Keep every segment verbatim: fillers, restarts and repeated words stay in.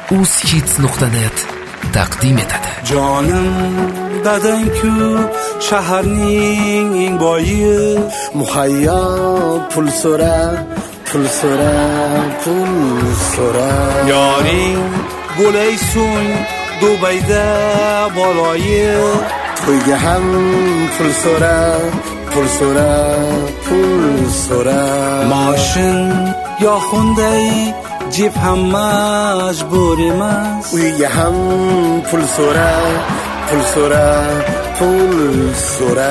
uzhits nuqta net taqdim etadi. Jonim dadang-ku shaharning eng boyi, muhayyo pul so'ra, pul so'ra, pul so'ra. Yoring bo'lay so'ng Dubayda baloyi, to'yga ham pul so'ra, pul so'ra, pul so'ra. Moshin yo Hyundai Jeep ham majbur emas, uyga ham pul so'ra, pul so'ra, pul so'ra.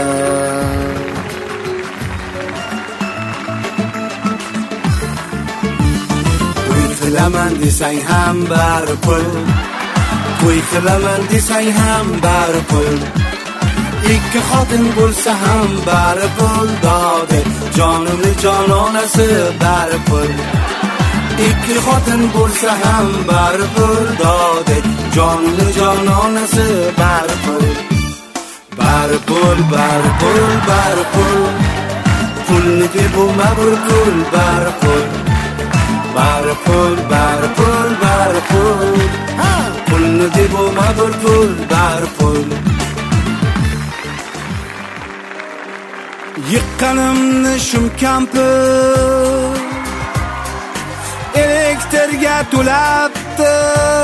To'y qilaman desang ham bar pul, to'y qilaman desang ham bar pul. Ikki xotin bo'lsa ham bar pul, dodi jonimni jononasi bar pul. Ikki xotin bo'lsa ham bar pul, dodi jonimni jononasi bar pul. Bar pul, bar pul, bar pul, pulni deb bo'lma bir pul, bar pul. Bar pul, bar pul, bar pul, pulni deb bo'lma bir pul, bar pul. Yiqqanimni shum kampir elektrga to'labdi,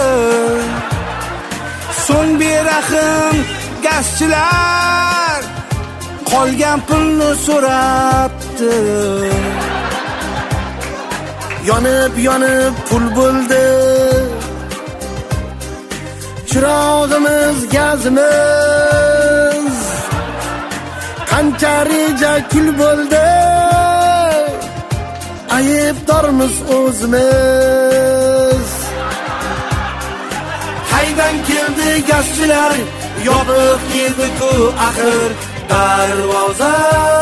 so'ng berahim gazchilar qolgan pulni so'rabdi. Yonib yonib pul bo'ldi, chirog'imiz gazimiz, qancha reja kul bo'ldi, aybdormiz o'zimiz. Qaydan keldi gazchilar, yopiq edi-ku axir darvoza.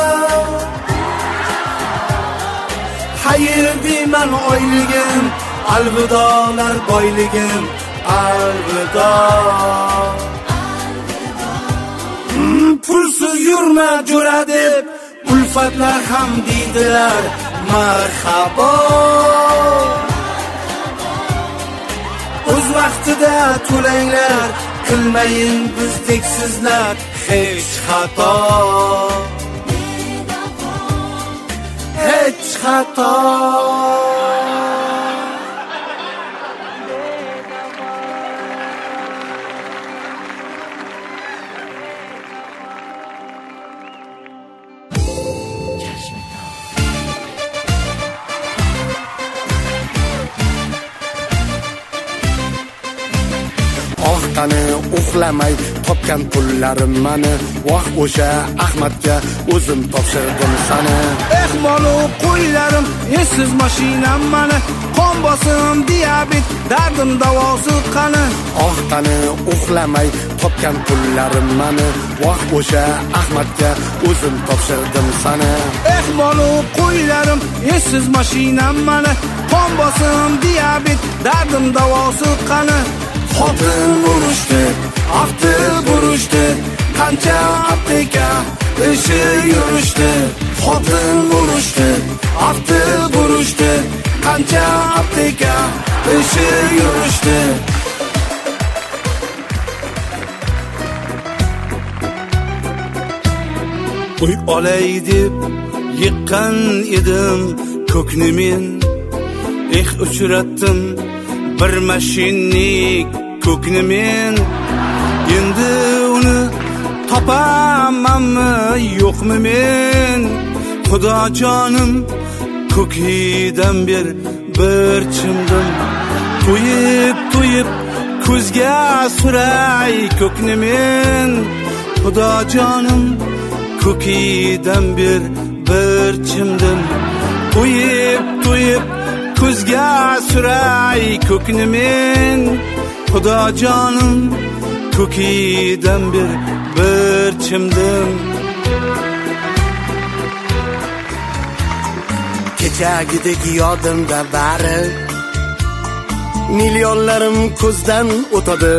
Xayr deyman oyligim, alvidolar boyligim, alvido. Hmm, pulsiz yurma jo'ra deb ulfatlar ham deydilar marhabo. O'z vaqtida to'langlar, qilmayin bizdek sizlar hech xato, hech xato. Qani uxlamay topgan pullarim mani, voh o'sha Ahmadga o'zim topshirdim sani. Eh molu qo'ylarim, esiz mashinam mani, qon bosim, diabet, dardim davosi qani. Oh qani uxlamay topgan pullarim mani, voh o'sha Ahmadga o'zim topshirdim sani. Eh molu qo'ylarim, esiz mashinam mani, qon bosim, diabet, dardim davosi qani. Xotin urushdi, afti burushdi, qancha apteka ishi yurishdi. Xotin urushdi, afti burushdi, qancha apteka ishi yurishdi. Uy olay deb yiqqan edim ko'kni men, eh uchratdim bir mashinnik ko'kni men. Endi uni topamanmi yo'qmi men? Xudo jonim ko'kidan ber bir chimdim, to'yib to'yib ko'zga suray ko'kni men. Xudo jonim ko'kidan ber bir chimdim, to'yib to'yib ko'zga suray ko'kni men. Xudo jonim ko'kidan ber bir chimdim. Kechagidek yodimda bari, millionlarim ko'zdan o'tadi,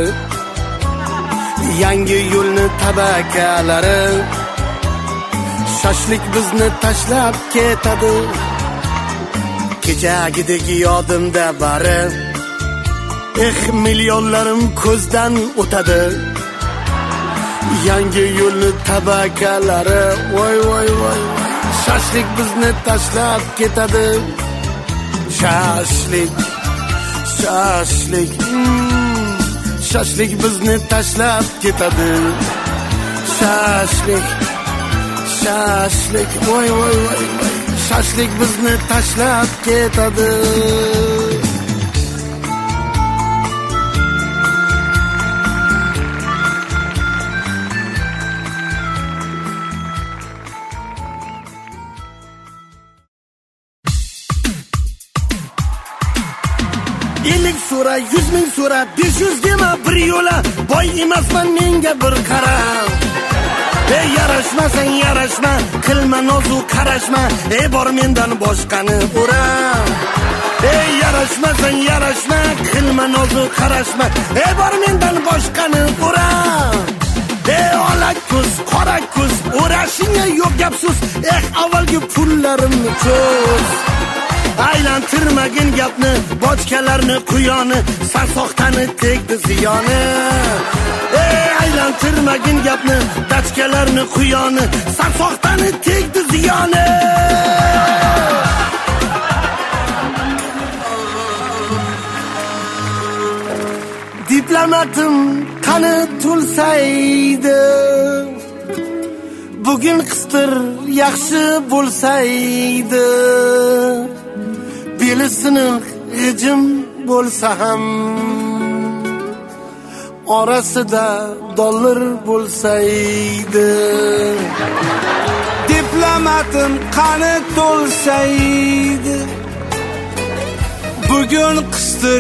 yangi yo'lni tabakalari, shashlik bizni tashlab ketadi. Kechagidek yodimda bari, Eh, millionlarim ko'zdan o'tadi. Yangi yo'lni tabakalari, voy voy voy. Shashlik bizni tashlab ketadi. Shashlik, shashlik, mm, shashlik bizni tashlab ketadi. Shashlik, shashlik, voy voy voy. Shashlik bizni tashlab ketadi. ellik so'ra, yuz ming so'ra, besh yuz dema bir yo'la. Boy emasman, menga bir qara. Ey yarashmasang yarashma, qilma nozu qarashma. Ey bor mendan boshqani ura. Ey yarashmasang yarashma, qilma nozu qarashma. Ey bor mendan boshqani ura. Ey ola ko'z, qora ko'z, o'rashingga yo'q gap so'z. Eh, avvalgi pullarimni cho'z. Aylantirmagin gapni, bochkalarni quyoni, sarsoxtani tegdi ziyoni. Ey aylantirmagin gapni, dachkalarni quyoni, sarsoxtani tegdi ziyoni. Diplomatim qani tulsaydi, bugun qistir yaxshi bo'lsaydi. Bilisini g'ijim bo'lsa ham, orasida dollar bo'lsaydi. Diplomatim qani to'lsaydi, bugun qistir